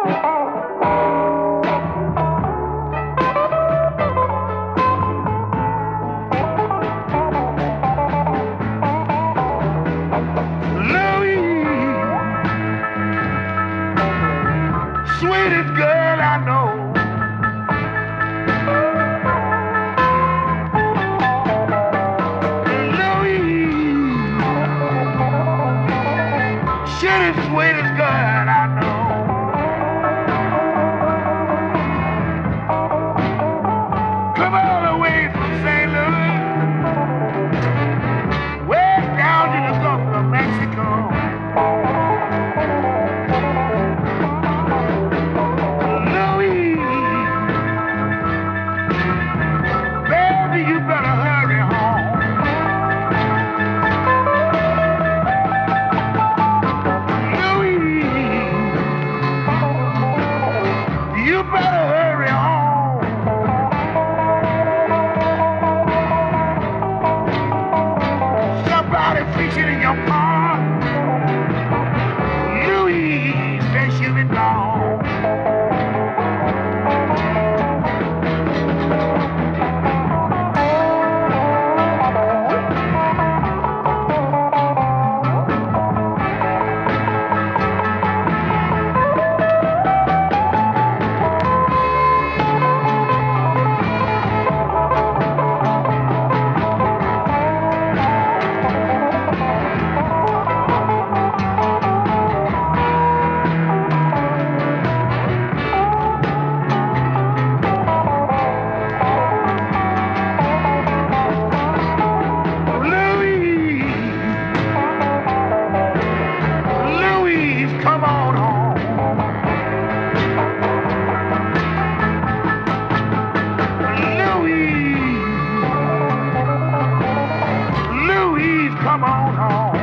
Sweetest girl I know. Louise, she the sweetest girl I know. Come all the way from St. Louis, way down to the Gulf of Mexico. You better hurry home. Louise, you better hurry home. Somebody fishing in your pond. Louise says she'll be gone. Come on home. Louise, come on home.